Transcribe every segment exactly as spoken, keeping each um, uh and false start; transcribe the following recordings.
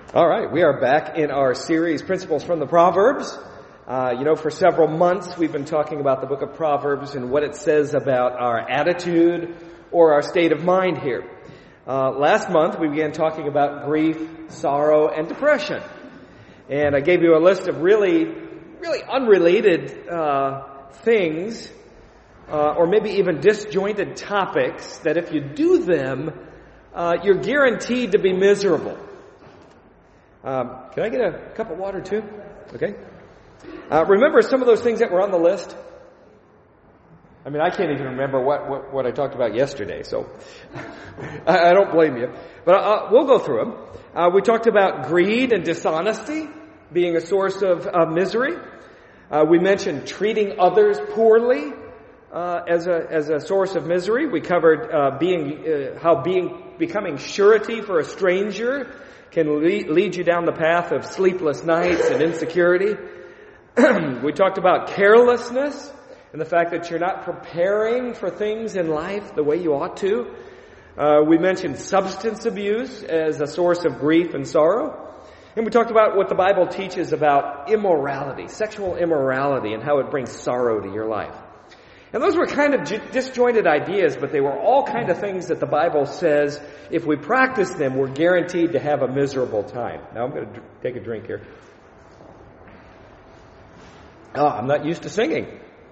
All right, we are back in our series, Principles from the Proverbs. Uh, you know, for several months we've been talking about the book of Proverbs and what it says about our attitude or our state of mind here. Uh, last month we began talking about grief, sorrow, and depression. And I gave you a list of really, really unrelated uh, things, uh, or maybe even disjointed topics that if you do them, uh, you're guaranteed to be miserable. Um, can I get a cup of water too? Okay. Uh, remember some of those things that were on the list? I mean, I can't even remember what, what, what I talked about yesterday, so I, I don't blame you. But uh, we'll go through them. Uh, we talked about greed and dishonesty being a source of uh, misery. Uh, we mentioned treating others poorly uh, as a as a source of misery. We covered uh, being uh, how being becoming surety for a stranger can lead you down the path of sleepless nights and insecurity. We talked about carelessness and the fact that you're not preparing for things in life the way you ought to. Uh, we mentioned substance abuse as a source of grief and sorrow. And we talked about what the Bible teaches about immorality, sexual immorality, and how it brings sorrow to your life. And those were kind of disjointed ideas, but they were all kind of things that the Bible says if we practice them, we're guaranteed to have a miserable time. Now I'm going to take a drink here. Oh, I'm not used to singing.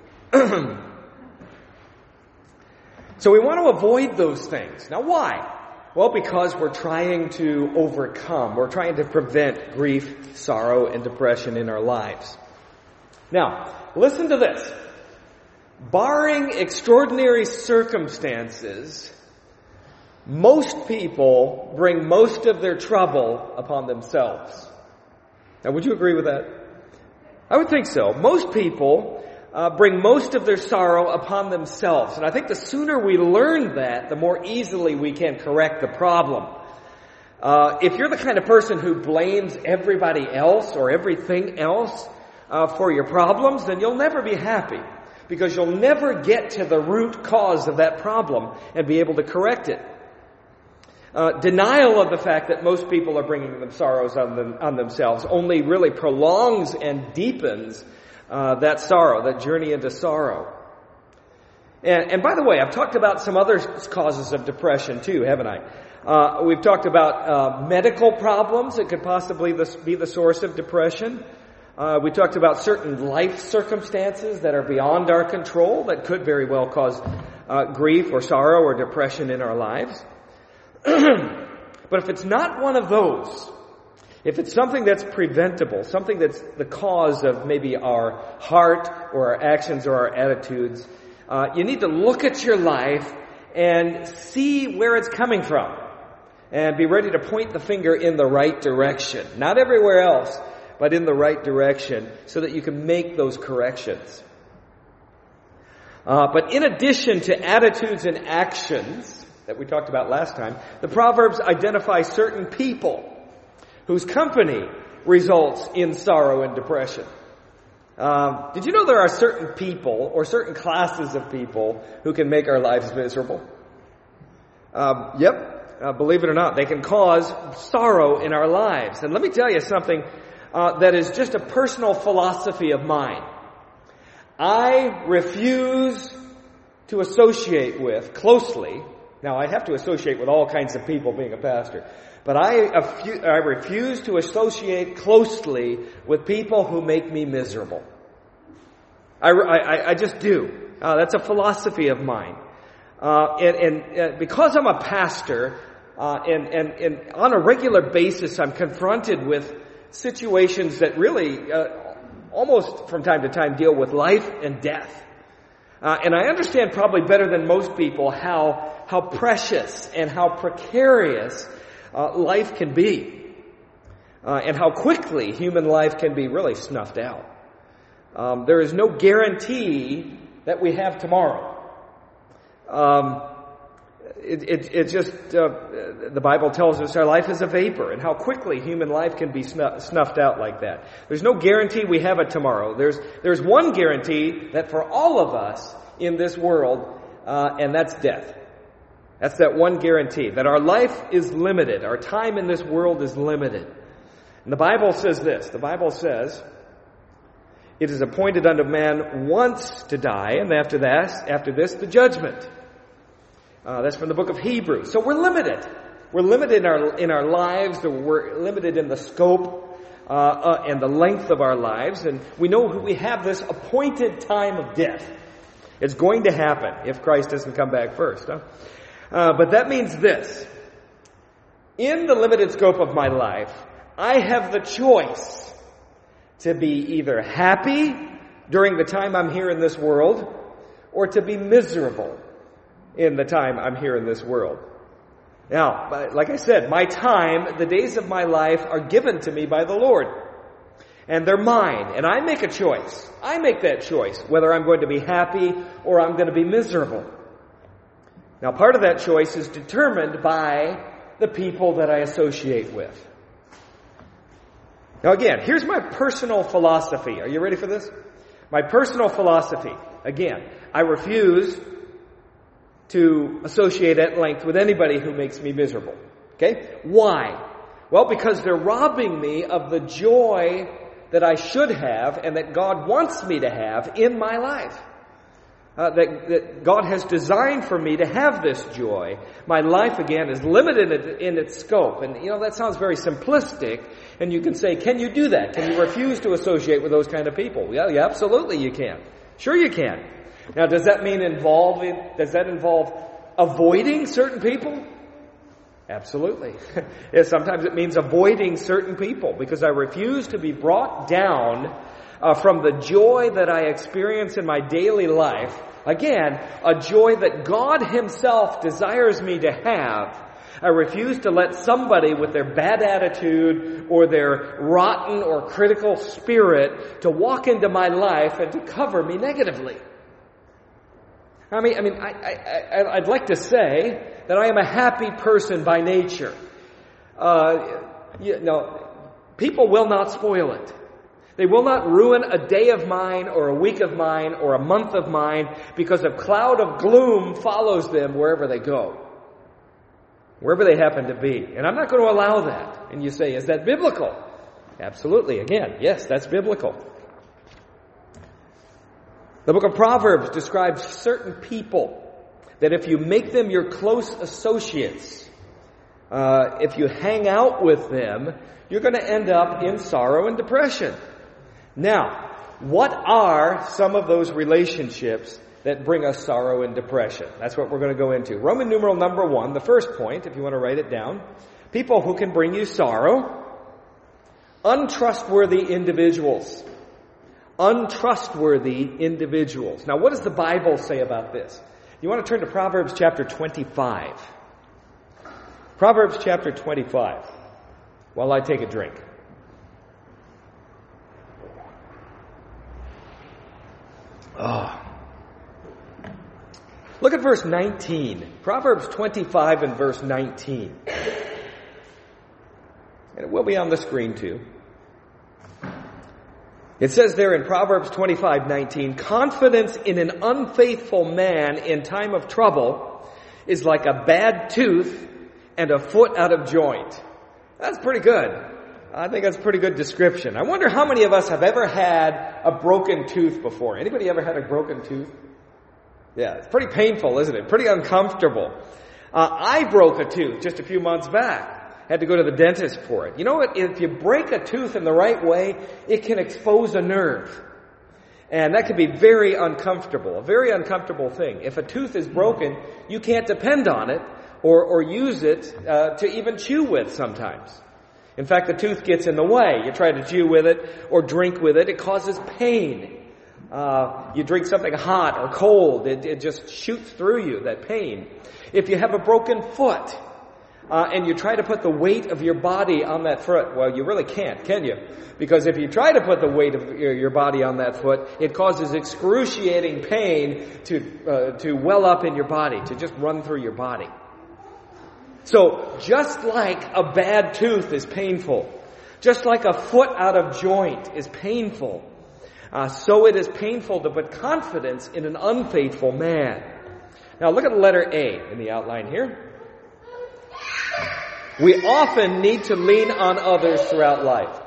So we want to avoid those things. Now why? Well, because we're trying to overcome. We're trying to prevent grief, sorrow, and depression in our lives. Now, listen to this. Barring extraordinary circumstances, most people bring most of their trouble upon themselves. Now, would you agree with that? I would think so. Most people uh, bring most of their sorrow upon themselves. And I think the sooner we learn that, the more easily we can correct the problem. Uh, if you're the kind of person who blames everybody else or everything else uh, for your problems, then you'll never be happy. Because you'll never get to the root cause of that problem and be able to correct it. Uh, denial of the fact that most people are bringing them sorrows on, them, on themselves only really prolongs and deepens uh, that sorrow, that journey into sorrow. And, and by the way, I've talked about some other causes of depression too, haven't I? Uh, we've talked about uh, medical problems that could possibly be the source of depression. Uh, we talked about certain life circumstances that are beyond our control that could very well cause uh, grief or sorrow or depression in our lives. But if it's not one of those, if it's something that's preventable, something that's the cause of maybe our heart or our actions or our attitudes, uh, you need to look at your life and see where it's coming from and be ready to point the finger in the right direction. Not everywhere else, but in the right direction so that you can make those corrections. Uh, but in addition to attitudes and actions that we talked about last time, the Proverbs identify certain people whose company results in sorrow and depression. Um, did you know there are certain people or certain classes of people who can make our lives miserable? Um, yep, uh, believe it or not, they can cause sorrow in our lives. And let me tell you something Uh, that is just a personal philosophy of mine. I refuse to associate with closely. Now, I have to associate with all kinds of people being a pastor. But I, I refuse to associate closely with people who make me miserable. I, I, I just do. Uh, that's a philosophy of mine. Uh, and, and uh, because I'm a pastor, uh, and, and, and on a regular basis I'm confronted with situations that really uh, almost from time to time deal with life and death. Uh, and I understand probably better than most people how how precious and how precarious uh, life can be. Uh, and how quickly human life can be really snuffed out. Um, there is no guarantee that we have tomorrow. Um It, it, it just, uh, the Bible tells us our life is a vapor and how quickly human life can be snu- snuffed out like that. There's no guarantee we have it tomorrow. There's, there's one guarantee that for all of us in this world, uh, and that's death. That's that one guarantee, that our life is limited. Our time in this world is limited. And the Bible says this. The Bible says, it is appointed unto man once to die, and after that, after this, the judgment. Uh, that's from the book of Hebrews. So we're limited. We're limited in our in our lives. We're limited in the scope uh, uh, and the length of our lives. And we know we have this appointed time of death. It's going to happen if Christ doesn't come back first. Huh? Uh, but that means this. In the limited scope of my life, I have the choice to be either happy during the time I'm here in this world or to be miserable in the time I'm here in this world. Now, like I said, my time, the days of my life are given to me by the Lord. And they're mine. And I make a choice. I make that choice, whether I'm going to be happy or I'm going to be miserable. Now, part of that choice is determined by the people that I associate with. Now again, here's my personal philosophy. Are you ready for this? My personal philosophy. Again, I refuse to associate at length with anybody who makes me miserable. Okay? Why? Well, because they're robbing me of the joy that I should have and that God wants me to have in my life. Uh, that, that God has designed for me to have this joy. My life, again, is limited in, in its scope. And, you know, that sounds very simplistic. And you can say, can you do that? Can you refuse to associate with those kind of people? Yeah, yeah, absolutely you can. Sure you can. Now, does that mean involving, does that involve avoiding certain people? Absolutely. Yeah, sometimes it means avoiding certain people because I refuse to be brought down uh, from the joy that I experience in my daily life. Again, a joy that God Himself desires me to have. I refuse to let somebody with their bad attitude or their rotten or critical spirit to walk into my life and to cover me negatively. I mean, I mean, I, I, I'd like to say that I am a happy person by nature. Uh, you know, people will not spoil it. They will not ruin a day of mine or a week of mine or a month of mine because a cloud of gloom follows them wherever they go. Wherever they happen to be. And I'm not going to allow that. And you say, is that biblical? Absolutely. Again, yes, that's biblical. The book of Proverbs describes certain people that if you make them your close associates, uh, if you hang out with them, you're going to end up in sorrow and depression. Now, what are some of those relationships that bring us sorrow and depression? That's what we're going to go into. Roman numeral number one, the first point, if you want to write it down. People who can bring you sorrow. Untrustworthy individuals. Untrustworthy individuals. Now, what does the Bible say about this? You want to turn to Proverbs chapter twenty-five. Proverbs chapter twenty-five. While I take a drink. Oh. Look at verse nineteen. Proverbs twenty-five and verse nineteen. And it will be on the screen too. It says there in Proverbs twenty-five nineteen, confidence in an unfaithful man in time of trouble is like a bad tooth and a foot out of joint. That's pretty good. I think that's a pretty good description. I wonder how many of us have ever had a broken tooth before. Anybody ever had a broken tooth? Yeah, it's pretty painful, isn't it? Pretty uncomfortable. Uh, I broke a tooth just a few months back. Had to go to the dentist for it. You know what? If you break a tooth in the right way, it can expose a nerve. And that can be very uncomfortable, a very uncomfortable thing. If a tooth is broken, you can't depend on it or, or use it uh, to even chew with sometimes. In fact, the tooth gets in the way. You try to chew with it or drink with it, it causes pain. Uh, you drink something hot or cold, it, it just shoots through you, that pain. If you have a broken foot, Uh, and you try to put the weight of your body on that foot, well, you really can't, can you? Because if you try to put the weight of your, your body on that foot, it causes excruciating pain to uh, to well up in your body, to just run through your body. So, just like a bad tooth is painful, just like a foot out of joint is painful, uh, so it is painful to put confidence in an unfaithful man. Now, look at the letter A in the outline here. We often need to lean on others throughout life.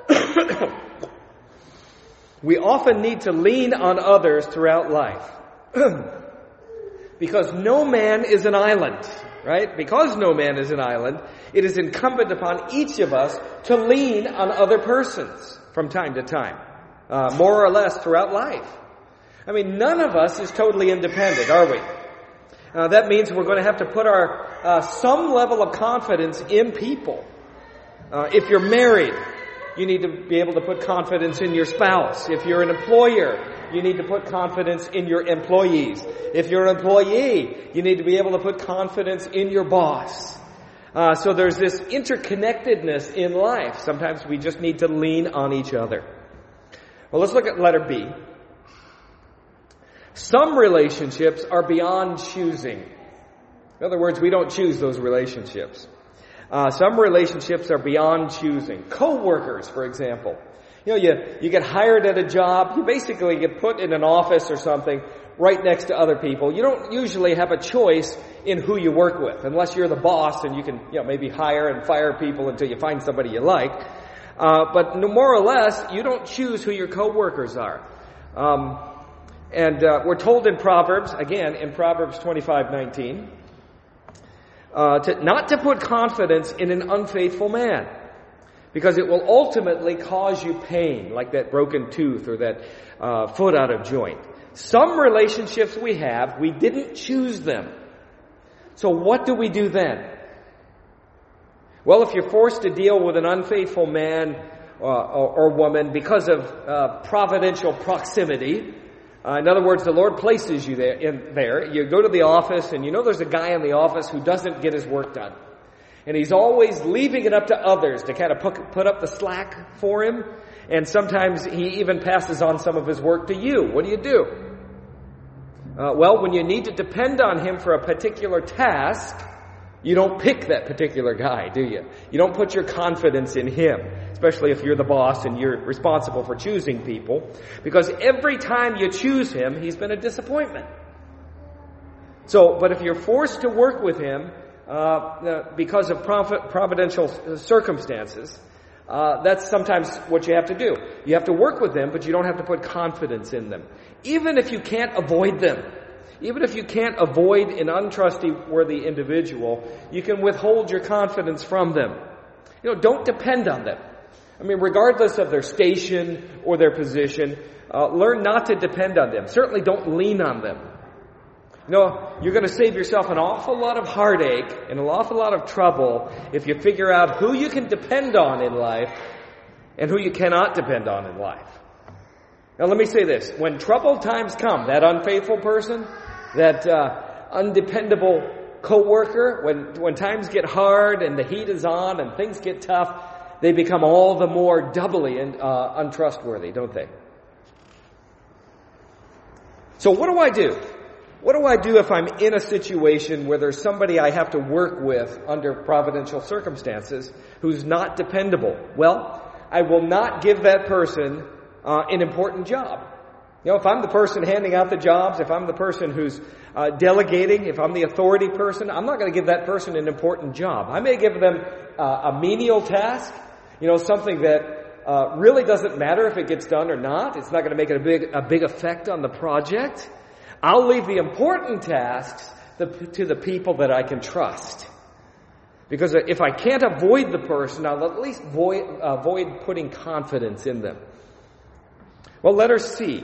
We often need to lean on others throughout life. Because no man is an island, right? Because no man is an island, it is incumbent upon each of us to lean on other persons from time to time, uh, more or less throughout life. I mean, none of us is totally independent, are we? Uh, that means we're going to have to put our uh, some level of confidence in people. Uh, if you're married, you need to be able to put confidence in your spouse. If you're an employer, you need to put confidence in your employees. If you're an employee, you need to be able to put confidence in your boss. Uh, so there's this interconnectedness in life. Sometimes we just need to lean on each other. Well, let's look at letter B. Some relationships are beyond choosing. In other words, we don't choose those relationships. Uh, some relationships are beyond choosing. Co-workers, for example. You know, you, you get hired at a job, you basically get put in an office or something right next to other people. You don't usually have a choice in who you work with, unless you're the boss and you can, you know, maybe hire and fire people until you find somebody you like. Uh, but more or less, you don't choose who your co-workers are. Um, and uh, we're told in Proverbs, again, in Proverbs twenty-five nineteen, uh, to, not to put confidence in an unfaithful man, because it will ultimately cause you pain, like that broken tooth or that uh, foot out of joint. Some relationships we have, we didn't choose them. So what do we do then? Well, if you're forced to deal with an unfaithful man uh, or, or woman because of uh, providential proximity, uh, in other words, the Lord places you there, in there. You go to the office and you know there's a guy in the office who doesn't get his work done. And he's always leaving it up to others to kind of put, put up the slack for him. And sometimes he even passes on some of his work to you. What do you do? Uh, well, when you need to depend on him for a particular task, you don't pick that particular guy, do you? You don't put your confidence in him, especially if you're the boss and you're responsible for choosing people. Because every time you choose him, he's been a disappointment. So, but if you're forced to work with him, Uh, because of providential circumstances, uh, that's sometimes what you have to do. You have to work with them, but you don't have to put confidence in them. Even if you can't avoid them, even if you can't avoid an untrustworthy individual, you can withhold your confidence from them. You know, don't depend on them. I mean, regardless of their station or their position, uh, learn not to depend on them. Certainly don't lean on them. No, you're going to save yourself an awful lot of heartache and an awful lot of trouble if you figure out who you can depend on in life and who you cannot depend on in life. Now, let me say this. When troubled times come, that unfaithful person, that uh, undependable coworker, when, when times get hard and the heat is on and things get tough, they become all the more doubly uh, untrustworthy, don't they? So what do I do? What do I do if I'm in a situation where there's somebody I have to work with under providential circumstances who's not dependable? Well, I will not give that person uh, an important job. You know, if I'm the person handing out the jobs, if I'm the person who's uh, delegating, if I'm the authority person, I'm not going to give that person an important job. I may give them uh, a menial task, you know, something that uh, really doesn't matter if it gets done or not. It's not going to make a big, a big effect on the project. I'll leave the important tasks to the people that I can trust. Because if I can't avoid the person, I'll at least avoid, avoid putting confidence in them. Well, letter C.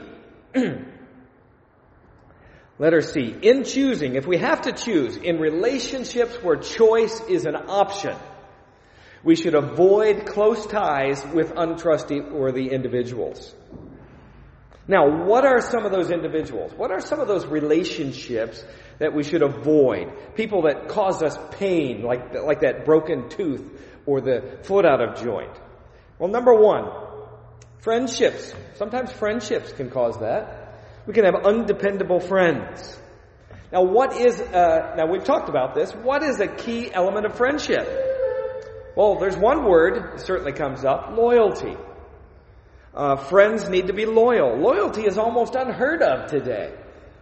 Letter C. In choosing, if we have to choose, in relationships where choice is an option, we should avoid close ties with untrustworthy individuals. Now, what are some of those individuals? What are some of those relationships that we should avoid? People that cause us pain, like, like that broken tooth or the foot out of joint. Well, number one, friendships. Sometimes friendships can cause that. We can have undependable friends. Now, what is, uh, now we've talked about this. What is a key element of friendship? Well, there's one word that certainly comes up, loyalty. Uh, friends need to be loyal. Loyalty is almost unheard of today.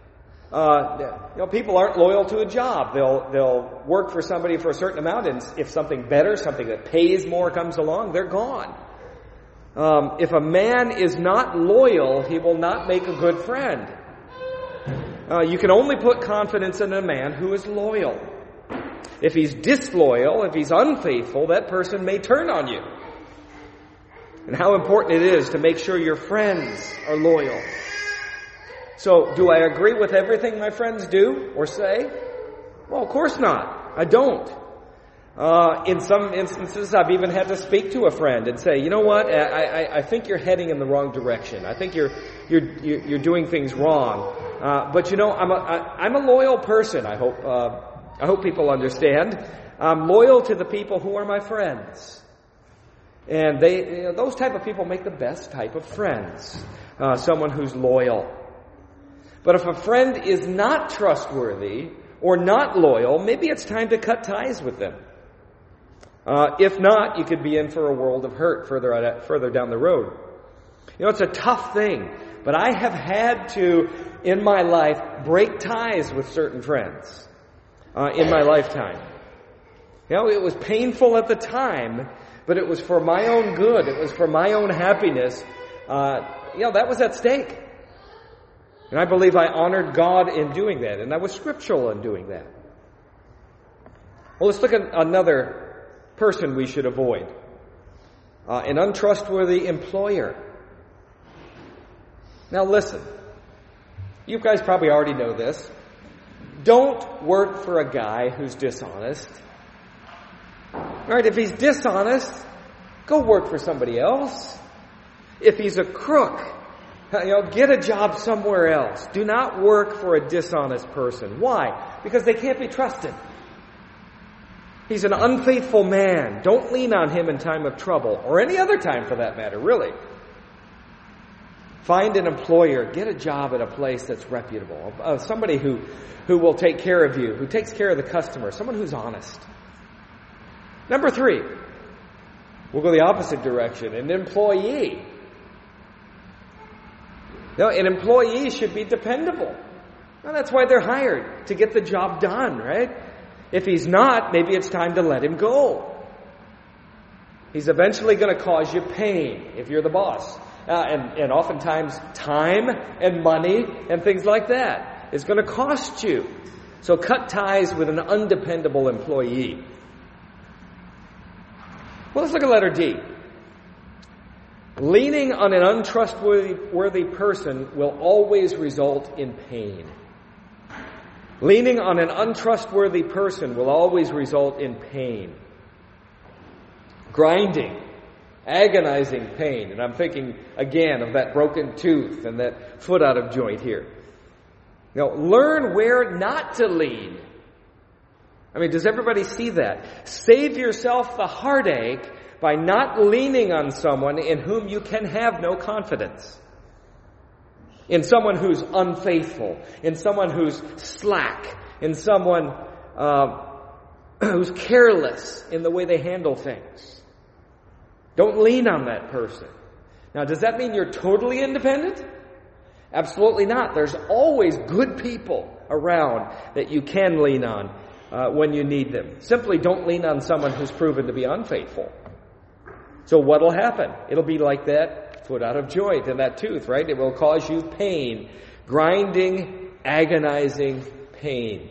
Uh, you know, people aren't loyal to a job. They'll they'll work for somebody for a certain amount, and if something better, something that pays more comes along, they're gone. Um, if a man is not loyal, he will not make a good friend. Uh, you can only put confidence in a man who is loyal. If he's disloyal, if he's unfaithful, that person may turn on you. And how important it is to make sure your friends are loyal. So, do I agree with everything my friends do or say? Well, of course not. I don't. Uh, in some instances, I've even had to speak to a friend and say, you know what, I, I, I think you're heading in the wrong direction. I think you're you're you're doing things wrong. Uh, but you know, I'm a I, I'm a loyal person. I hope uh, I hope people understand. I'm loyal to the people who are my friends, and they you know, those type of people make the best type of friends. Uh, someone who's loyal. But if a friend is not trustworthy or not loyal, maybe it's time to cut ties with them. Uh, if not, you could be in for a world of hurt further out, further down the road. You know, it's a tough thing, but I have had to, in my life, break ties with certain friends uh, in my lifetime. You know, it was painful at the time, but it was for my own good. It was for my own happiness. Uh, you know, that was at stake. And I believe I honored God in doing that, and I was scriptural in doing that. Well, let's look at another person we should avoid. Uh, an untrustworthy employer. Now listen, you guys probably already know this. Don't work for a guy who's dishonest. Right? If he's dishonest, go work for somebody else. If he's a crook, you know, get a job somewhere else. Do not work for a dishonest person. Why? Because they can't be trusted. He's an unfaithful man. Don't lean on him in time of trouble, or any other time for that matter, really. Find an employer. Get a job at a place that's reputable. Uh, somebody who, who will take care of you, who takes care of the customer, someone who's honest. Number three, we'll go the opposite direction, an employee. No, an employee should be dependable. Well, that's why they're hired, to get the job done, right? If he's not, maybe it's time to let him go. He's eventually going to cause you pain if you're the boss. Uh, and, and oftentimes time and money and things like that is going to cost you. So cut ties with an undependable employee. Well, let's look at letter D. Leaning on an untrustworthy worthy person will always result in pain. Leaning on an untrustworthy person will always result in pain. Grinding, agonizing pain. And I'm thinking again of that broken tooth and that foot out of joint here. You know, learn where not to lean. I mean, does everybody see that? Save yourself the heartache by not leaning on someone in whom you can have no confidence. In someone who's unfaithful, in someone who's slack, in someone uh, who's careless in the way they handle things. Don't lean on that person. Now, does that mean you're totally independent? Absolutely not. There's always good people around that you can lean on uh, when you need them. Simply don't lean on someone who's proven to be unfaithful. So what'll happen? It'll be like that foot out of joint and that tooth, right? It will cause you pain, grinding, agonizing pain.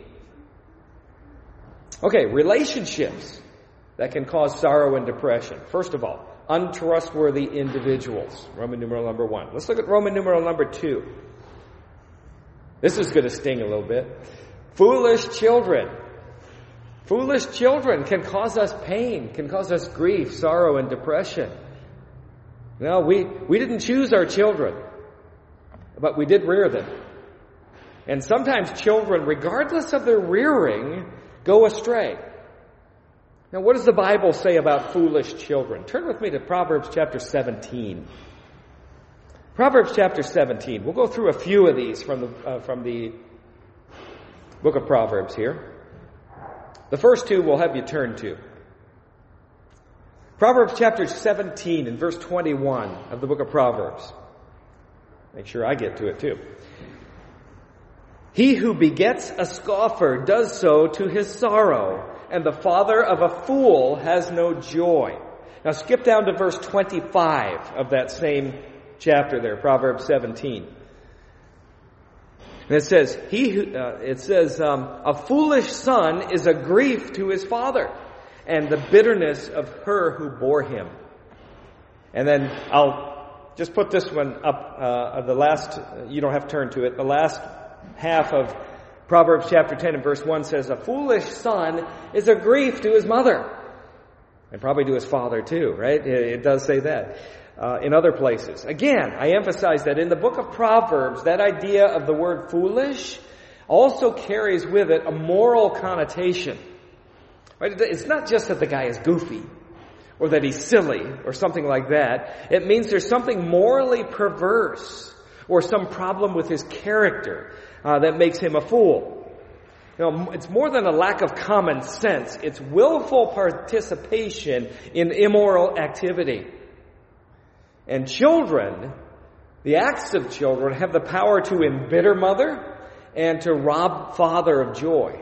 Okay, relationships that can cause sorrow and depression. First of all, untrustworthy individuals. Roman numeral number one. Let's look at Roman numeral number two. This is going to sting a little bit. Foolish children. Foolish children can cause us pain, can cause us grief, sorrow, and depression. No, we, we didn't choose our children, but we did rear them. And sometimes children, regardless of their rearing, go astray. Now, what does the Bible say about foolish children? Turn with me to Proverbs chapter seventeen. Proverbs chapter seventeen. We'll go through a few of these from the, uh, from the book of Proverbs here. The first two we'll have you turn to. Proverbs chapter seventeen and verse twenty-one of the book of Proverbs. Make sure I get to it too. He who begets a scoffer does so to his sorrow, and the father of a fool has no joy. Now skip down to verse twenty-five of that same chapter there, Proverbs seventeen. And it says, "He who, uh, it says, um, a foolish son is a grief to his father, and the bitterness of her who bore him." And then I'll just put this one up, uh, the last, you don't have to turn to it, the last half of Proverbs chapter ten and verse one says, "A foolish son is a grief to his mother." And probably to his father too, right? It does say that uh, in other places. Again, I emphasize that in the book of Proverbs, that idea of the word foolish also carries with it a moral connotation. Right? It's not just that the guy is goofy or that he's silly or something like that. It means there's something morally perverse or some problem with his character uh, that makes him a fool. You know, it's more than a lack of common sense. It's willful participation in immoral activity. And children, the acts of children, have the power to embitter mother and to rob father of joy.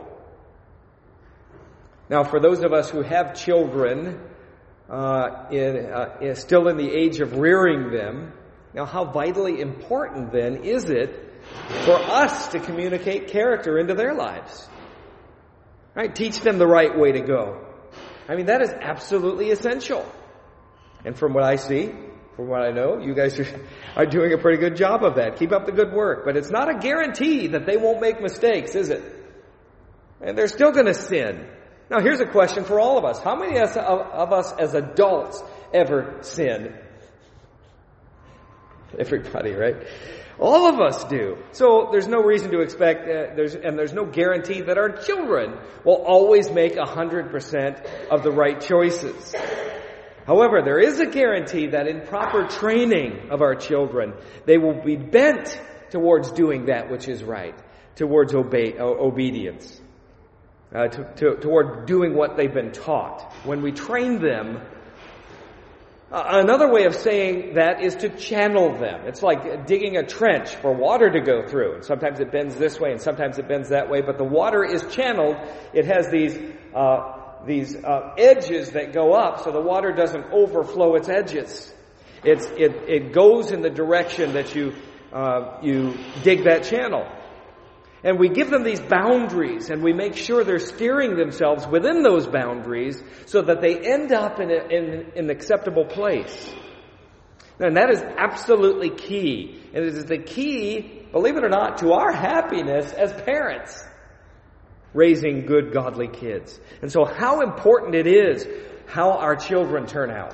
Now, for those of us who have children, uh, in, uh, in, still in the age of rearing them, now how vitally important then is it for us to communicate character into their lives? Right? Teach them the right way to go. I mean, that is absolutely essential. And from what I see, from what I know, you guys are, are doing a pretty good job of that. Keep up the good work. But it's not a guarantee that they won't make mistakes, is it? And they're still going to sin. Now, here's a question for all of us. How many of us as adults ever sin? Everybody, right? All of us do. So there's no reason to expect, uh, there's, and there's no guarantee that our children will always make one hundred percent of the right choices. However, there is a guarantee that in proper training of our children, they will be bent towards doing that which is right, towards obey, uh, obedience, uh, to, to, toward doing what they've been taught. When we train them, Uh, another way of saying that is to channel them. It's like digging a trench for water to go through. And sometimes it bends this way and sometimes it bends that way, but the water is channeled. It has these uh, these uh, edges that go up so the water doesn't overflow its edges. It's it it goes in the direction that you uh, you dig that channel. And we give them these boundaries, and we make sure they're steering themselves within those boundaries so that they end up in, a, in an acceptable place. And that is absolutely key. And it is the key, believe it or not, to our happiness as parents, raising good, godly kids. And so how important it is how our children turn out.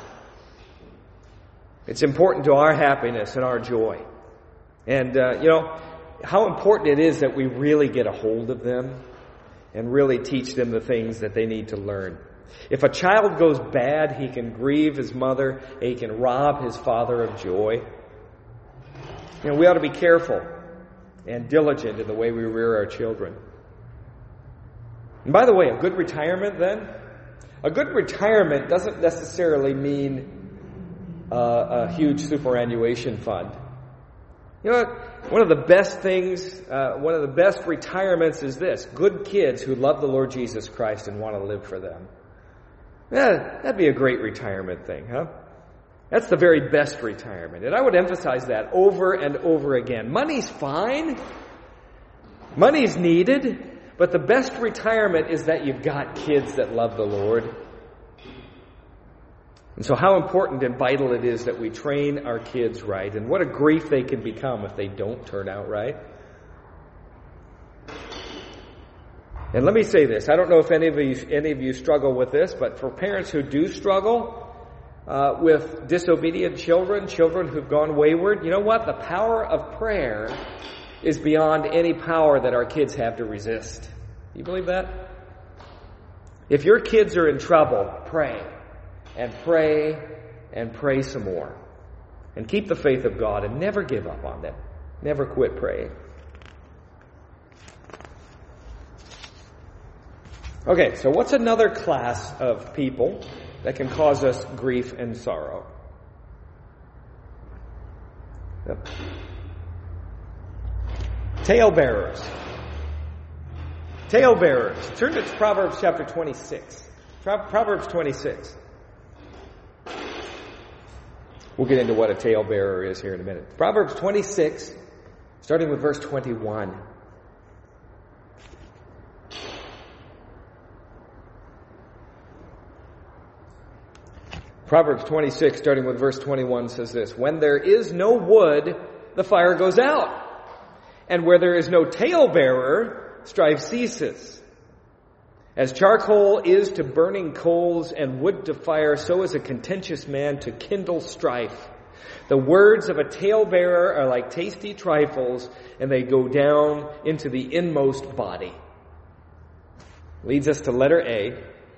It's important to our happiness and our joy. And, uh, you know, how important it is that we really get a hold of them and really teach them the things that they need to learn. If a child goes bad, he can grieve his mother, and he can rob his father of joy. You know, we ought to be careful and diligent in the way we rear our children. And by the way, a good retirement then, a good retirement doesn't necessarily mean uh, a huge superannuation fund. You know what? One of the best things, uh, one of the best retirements is this. Good kids who love the Lord Jesus Christ and want to live for them. Yeah, that'd be a great retirement thing, huh? That's the very best retirement. And I would emphasize that over and over again. Money's fine. Money's needed. But the best retirement is that you've got kids that love the Lord. And so how important and vital it is that we train our kids right, and what a grief they can become if they don't turn out right. And let me say this, I don't know if any of you, any of you struggle with this, but for parents who do struggle uh, with disobedient children, children who've gone wayward, you know what? The power of prayer is beyond any power that our kids have to resist. You believe that? If your kids are in trouble, pray. And pray, and pray some more. And keep the faith of God, and never give up on them. Never quit praying. Okay, so what's another class of people that can cause us grief and sorrow? Yep. Talebearers. Talebearers. Turn to Proverbs chapter twenty-six. Proverbs twenty-six. We'll get into what a talebearer is here in a minute. Proverbs twenty-six, starting with verse twenty-one. Proverbs twenty-six, starting with verse twenty-one, says this: When there is no wood, the fire goes out. And where there is no talebearer, strife ceases. As charcoal is to burning coals and wood to fire, so is a contentious man to kindle strife. The words of a talebearer are like tasty trifles, and they go down into the inmost body. Leads us to letter A.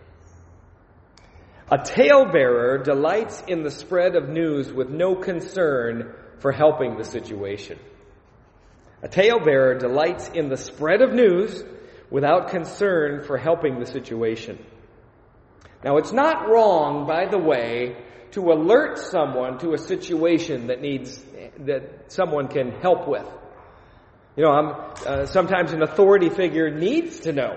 A talebearer delights in the spread of news with no concern for helping the situation. A talebearer delights in the spread of news without concern for helping the situation. Now, it's not wrong, by the way, to alert someone to a situation that needs, that someone can help with. You know, I'm, uh, sometimes an authority figure needs to know.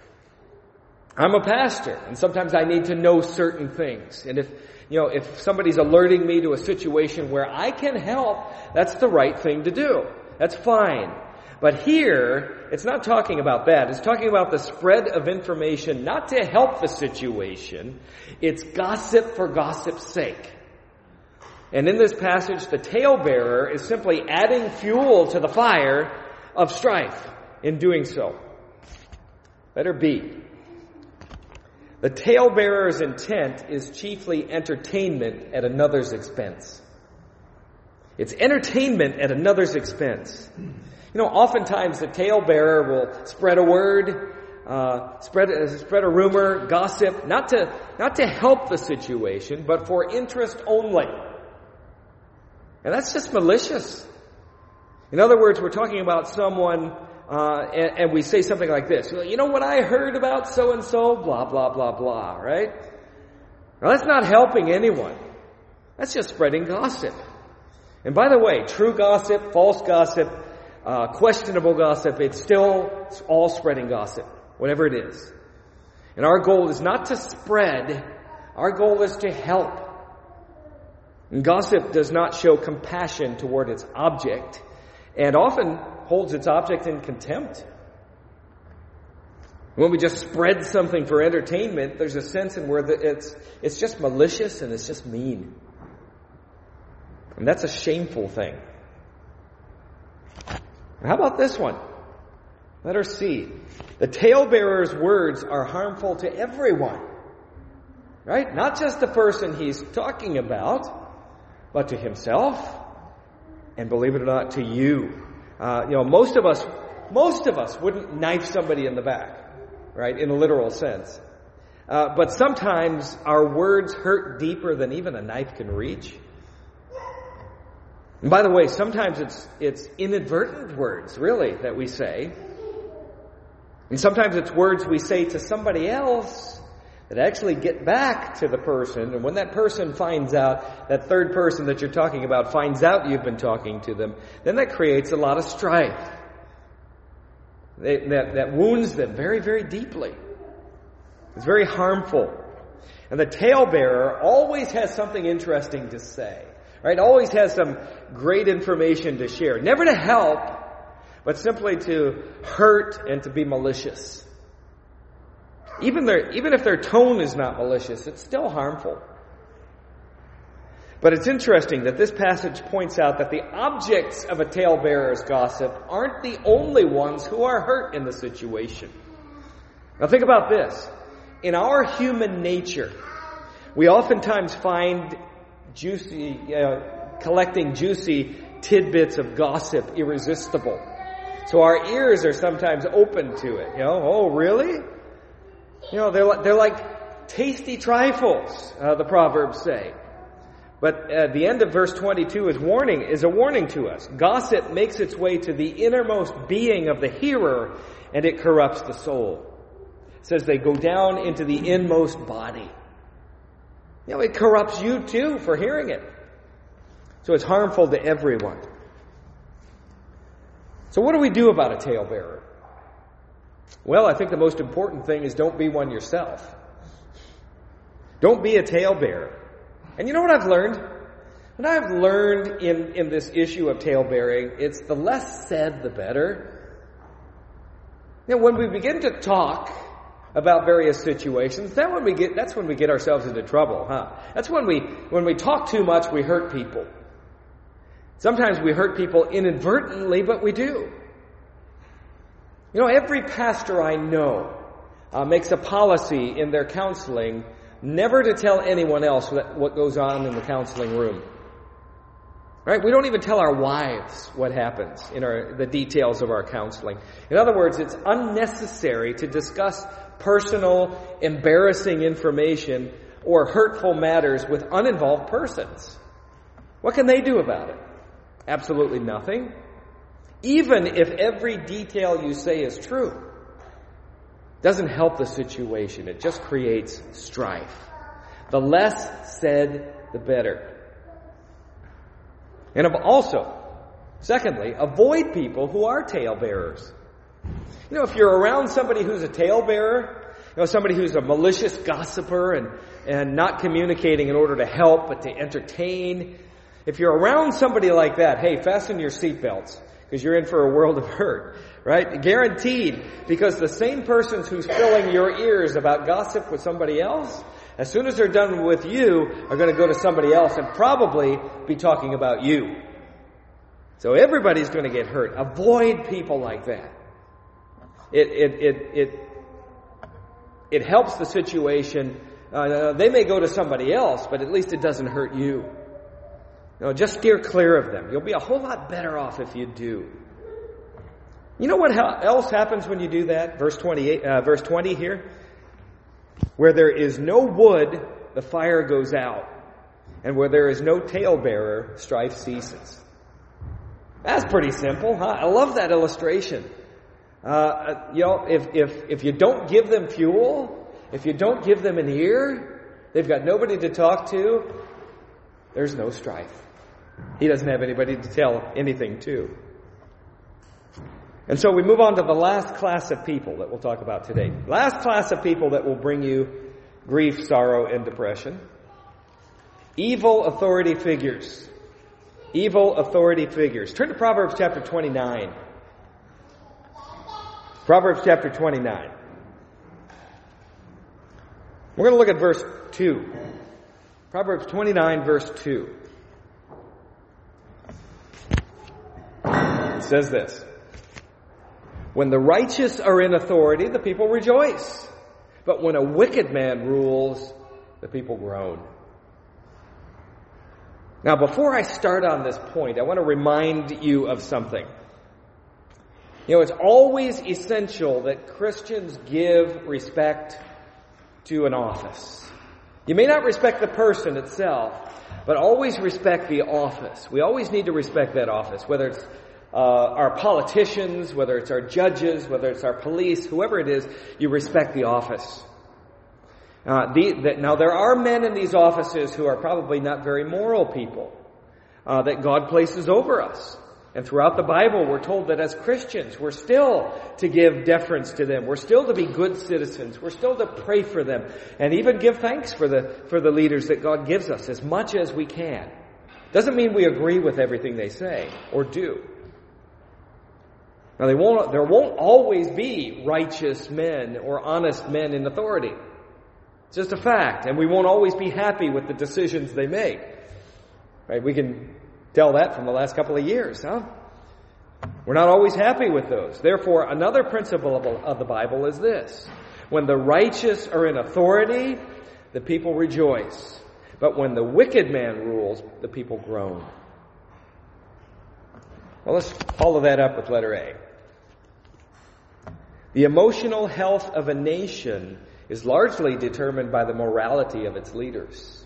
I'm a pastor, and sometimes I need to know certain things. And if, you know, if somebody's alerting me to a situation where I can help, that's the right thing to do. That's fine. But here, it's not talking about that. It's talking about the spread of information, not to help the situation. It's gossip for gossip's sake. And in this passage, the talebearer is simply adding fuel to the fire of strife in doing so. Letter B. The talebearer's intent is chiefly entertainment at another's expense. It's entertainment at another's expense. You know, oftentimes the talebearer will spread a word, uh, spread uh, spread a rumor, gossip, not to not to help the situation, but for interest only. And that's just malicious. In other words, we're talking about someone, uh, and, and we say something like this: you know what I heard about so and so, blah blah blah blah, right? Now that's not helping anyone. That's just spreading gossip. And by the way, true gossip, false gossip, uh, questionable gossip, it's still all spreading gossip, whatever it is. And our goal is not to spread, our goal is to help. And gossip does not show compassion toward its object, and often holds its object in contempt. When we just spread something for entertainment, there's a sense in where it's, it's just malicious and it's just mean. And that's a shameful thing. How about this one? Letter C. The talebearer's words are harmful to everyone. Right? Not just the person he's talking about, but to himself, and believe it or not, to you. Uh, you know, most of us, most of us wouldn't knife somebody in the back, right? In a literal sense. Uh, but sometimes our words hurt deeper than even a knife can reach. And by the way, sometimes it's it's inadvertent words, really, that we say. And sometimes it's words we say to somebody else that actually get back to the person. And when that person finds out, that third person that you're talking about finds out you've been talking to them, then that creates a lot of strife. They, that, that wounds them very, very deeply. It's very harmful. And the talebearer always has something interesting to say. Right? Always has some great information to share. Never to help, but simply to hurt and to be malicious. Even their, even if their tone is not malicious, it's still harmful. But it's interesting that this passage points out that the objects of a talebearer's gossip aren't the only ones who are hurt in the situation. Now think about this. In our human nature, we oftentimes find juicy, uh, collecting juicy tidbits of gossip irresistible. So our ears are sometimes open to it. You know, oh really? You know, they're like, they're like tasty trifles, uh, the Proverbs say. But at the end of verse twenty-two is warning, is a warning to us. Gossip makes its way to the innermost being of the hearer, and it corrupts the soul. It says they go down into the inmost body. You know, it corrupts you too for hearing it. So it's harmful to everyone. So what do we do about a talebearer? Well, I think the most important thing is don't be one yourself. Don't be a talebearer. And you know what I've learned? What I've learned in, in this issue of talebearing, it's the less said, the better. You know, when we begin to talk about various situations, that when we get, that's when we get ourselves into trouble, huh? That's when we, when we talk too much, we hurt people. Sometimes we hurt people inadvertently, but we do. You know, every pastor I know uh, makes a policy in their counseling never to tell anyone else what, what goes on in the counseling room. Right? We don't even tell our wives what happens in our, the details of our counseling. In other words, it's unnecessary to discuss personal, embarrassing information or hurtful matters with uninvolved persons. What can they do about it? Absolutely nothing. Even if every detail you say is true, doesn't help the situation. It just creates strife. The less said, the better. And also, secondly, avoid people who are talebearers. You know, if you're around somebody who's a talebearer, you know, somebody who's a malicious gossiper and, and not communicating in order to help but to entertain, if you're around somebody like that, hey, fasten your seatbelts because you're in for a world of hurt, right? Guaranteed, because the same persons who's filling your ears about gossip with somebody else, as soon as they're done with you, are going to go to somebody else and probably be talking about you. So everybody's going to get hurt. Avoid people like that. It it it it it helps the situation. Uh, they may go to somebody else, but at least it doesn't hurt you. No, just steer clear of them. You'll be a whole lot better off if you do. You know what else happens when you do that? Verse twenty-eight, uh, verse twenty here. Where there is no wood, the fire goes out. And where there is no talebearer, strife ceases. That's pretty simple, huh? I love that illustration. Uh, you know, if, if, if you don't give them fuel, if you don't give them an ear, they've got nobody to talk to, there's no strife. He doesn't have anybody to tell anything to. And so we move on to the last class of people that we'll talk about today. Last class of people that will bring you grief, sorrow, and depression. Evil authority figures. Evil authority figures. Turn to Proverbs chapter twenty-nine. Proverbs chapter twenty-nine. We're going to look at verse two. Proverbs twenty-nine, verse two. It says this. When the righteous are in authority, the people rejoice. But when a wicked man rules, the people groan. Now, before I start on this point, I want to remind you of something. You know, it's always essential that Christians give respect to an office. You may not respect the person itself, but always respect the office. We always need to respect that office, whether it's Uh, our politicians, whether it's our judges, whether it's our police, whoever it is, you respect the office. Uh, the, the, now, there are men in these offices who are probably not very moral people uh, that God places over us. And throughout the Bible, we're told that as Christians, we're still to give deference to them. We're still to be good citizens. We're still to pray for them and even give thanks for the for the leaders that God gives us as much as we can. Doesn't mean we agree with everything they say or do. Now, they won't, there won't always be righteous men or honest men in authority. It's just a fact. And we won't always be happy with the decisions they make. Right? We can tell that from the last couple of years, huh? We're not always happy with those. Therefore, another principle of the Bible is this. When the righteous are in authority, the people rejoice. But when the wicked man rules, the people groan. Well, let's follow that up with letter A. The emotional health of a nation is largely determined by the morality of its leaders.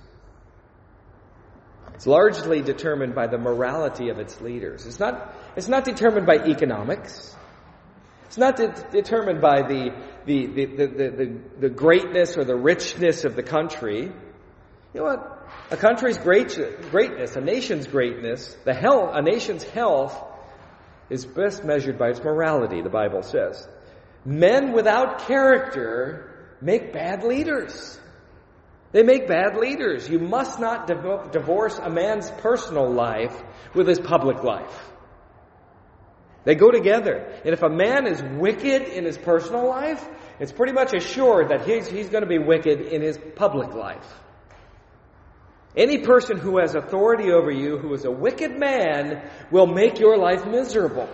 It's largely determined by the morality of its leaders. It's not, it's not determined by economics. It's not de- determined by the, the, the, the, the, the greatness or the richness of the country. You know what? A country's great, greatness, a nation's greatness, the health, a nation's health is best measured by its morality, the Bible says. Men without character make bad leaders. They make bad leaders. You must not div- divorce a man's personal life with his public life. They go together. And if a man is wicked in his personal life, it's pretty much assured that he's, he's going to be wicked in his public life. Any person who has authority over you, who is a wicked man, will make your life miserable.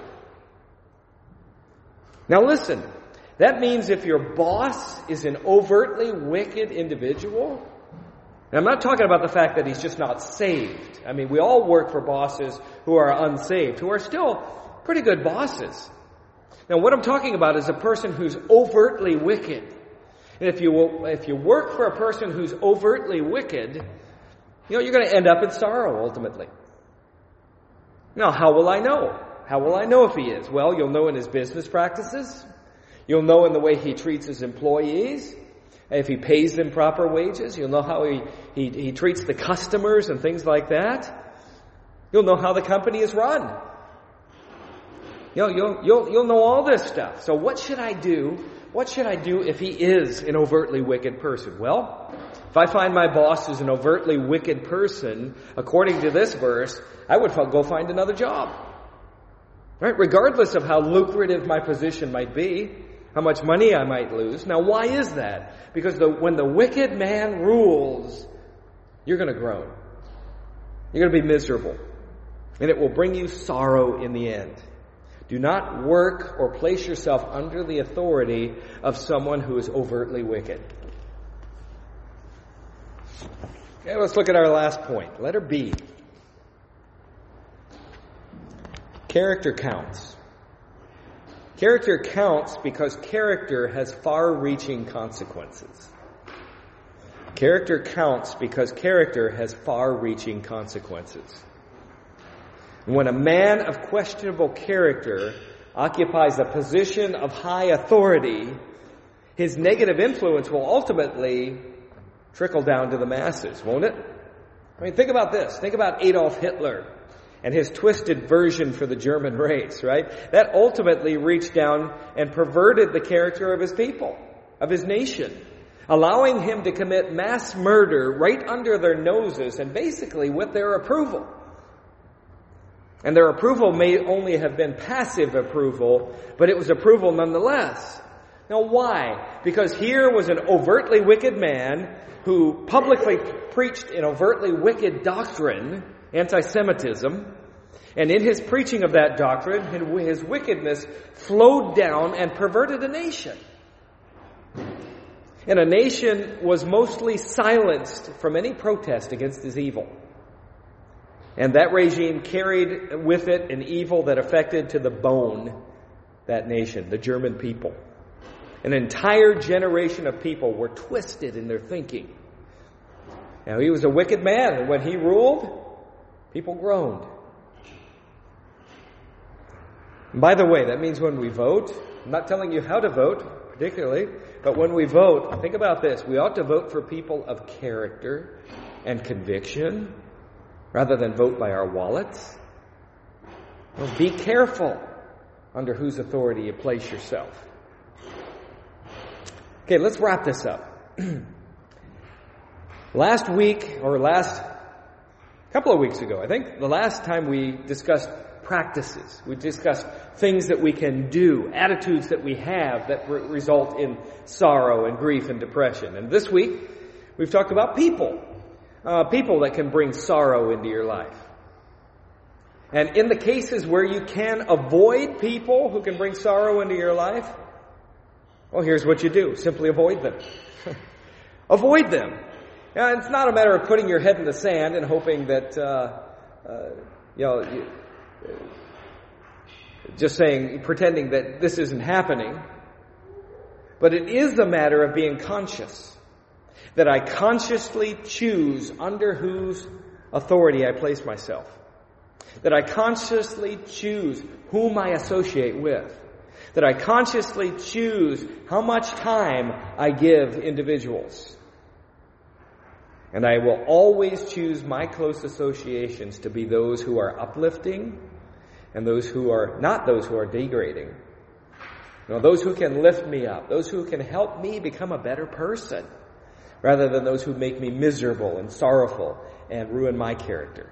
Now listen, that means if your boss is an overtly wicked individual, and I'm not talking about the fact that he's just not saved. I mean, we all work for bosses who are unsaved, who are still pretty good bosses. Now, what I'm talking about is a person who's overtly wicked. And if you if you work for a person who's overtly wicked, you know, you're going to end up in sorrow ultimately. Now, how will I know? How will I know if he is? Well, you'll know in his business practices. You'll know in the way he treats his employees. If he pays them proper wages, you'll know how he, he, he treats the customers and things like that. You'll know how the company is run. You know, you'll, you'll, you'll know all this stuff. So what should I do? What should I do if he is an overtly wicked person? Well, if I find my boss is an overtly wicked person, according to this verse, I would go find another job. Right? Regardless of how lucrative my position might be, how much money I might lose. Now, why is that? Because the, when the wicked man rules, you're going to groan. You're going to be miserable. And it will bring you sorrow in the end. Do not work or place yourself under the authority of someone who is overtly wicked. Okay, let's look at our last point. Letter B. Character counts. Character counts because character has far-reaching consequences. Character counts because character has far-reaching consequences. When a man of questionable character occupies a position of high authority, his negative influence will ultimately trickle down to the masses, won't it? I mean, think about this. Think about Adolf Hitler and his twisted version for the German race, right? That ultimately reached down and perverted the character of his people, of his nation, allowing him to commit mass murder right under their noses and basically with their approval. And their approval may only have been passive approval, but it was approval nonetheless. Now why? Because here was an overtly wicked man who publicly preached an overtly wicked doctrine, anti-Semitism, and in his preaching of that doctrine, his wickedness flowed down and perverted a nation. And a nation was mostly silenced from any protest against his evil. And that regime carried with it an evil that affected to the bone that nation, the German people. An entire generation of people were twisted in their thinking. Now, he was a wicked man, and when he ruled, people groaned. And by the way, that means when we vote, I'm not telling you how to vote, particularly, but when we vote, think about this. We ought to vote for people of character and conviction, rather than vote by our wallets. Well, be careful under whose authority you place yourself. Okay, let's wrap this up. Last week, or last couple of weeks ago, I think, the last time we discussed practices. We discussed things that we can do, attitudes that we have that re- result in sorrow and grief and depression. And this week, we've talked about people. Uh, people that can bring sorrow into your life. And in the cases where you can avoid people who can bring sorrow into your life, well, here's what you do. Simply avoid them. Avoid them. Now, it's not a matter of putting your head in the sand and hoping that, uh, uh, you know, you, uh, just saying, pretending that this isn't happening. But it is a matter of being conscious. That I consciously choose under whose authority I place myself. That I consciously choose whom I associate with. That I consciously choose how much time I give individuals. And I will always choose my close associations to be those who are uplifting and those who are not those who are degrading. You know, those who can lift me up, those who can help me become a better person, rather than those who make me miserable and sorrowful and ruin my character.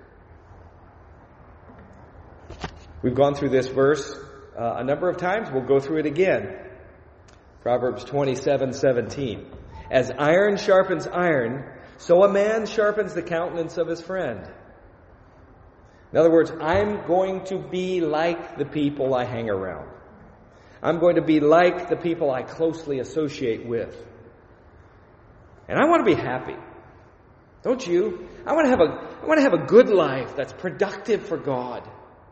We've gone through this verse uh, a number of times. We'll go through it again. Proverbs twenty-seven seventeen. As iron sharpens iron, so a man sharpens the countenance of his friend. In other words, I'm going to be like the people I hang around. I'm going to be like the people I closely associate with. And I want to be happy. Don't you? I want to have a, I want to have a good life that's productive for God.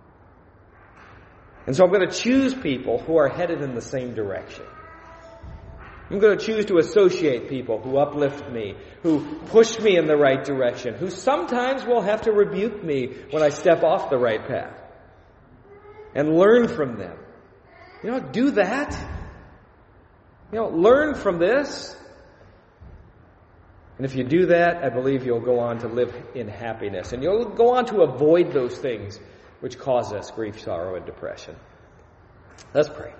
And so I'm going to choose people who are headed in the same direction. I'm going to choose to associate people who uplift me, who push me in the right direction, who sometimes will have to rebuke me when I step off the right path. And learn from them. You know, do that. You know, learn from this. And if you do that, I believe you'll go on to live in happiness. And you'll go on to avoid those things which cause us grief, sorrow, and depression. Let's pray.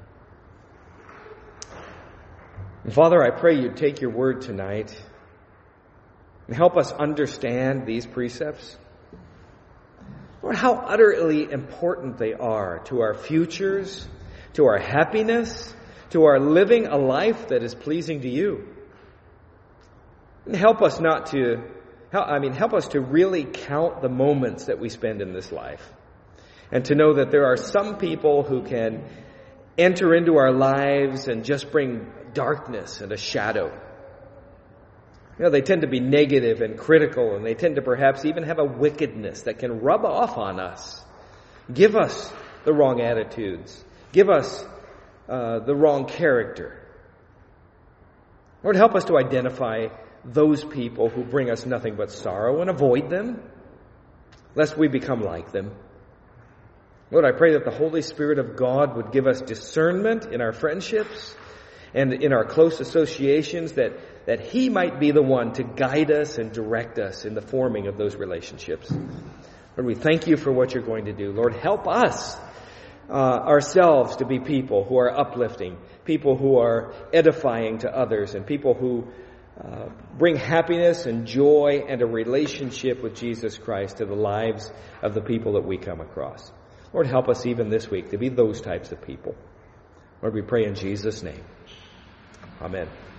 And Father, I pray you'd take your word tonight and help us understand these precepts. Lord, how utterly important they are to our futures, to our happiness, to our living a life that is pleasing to you. And help us not to, I mean, help us to really count the moments that we spend in this life. And to know that there are some people who can enter into our lives and just bring darkness and a shadow. You know, they tend to be negative and critical, and they tend to perhaps even have a wickedness that can rub off on us. Give us the wrong attitudes. Give us uh, the wrong character. Lord, help us to identify those people who bring us nothing but sorrow and avoid them, lest we become like them. Lord, I pray that the Holy Spirit of God would give us discernment in our friendships and in our close associations, that, that He might be the one to guide us and direct us in the forming of those relationships. Lord, we thank you for what you're going to do. Lord, help us uh, ourselves to be people who are uplifting, people who are edifying to others, and people who uh, bring happiness and joy and a relationship with Jesus Christ to the lives of the people that we come across. Lord, help us even this week to be those types of people. Lord, we pray in Jesus' name. Amen.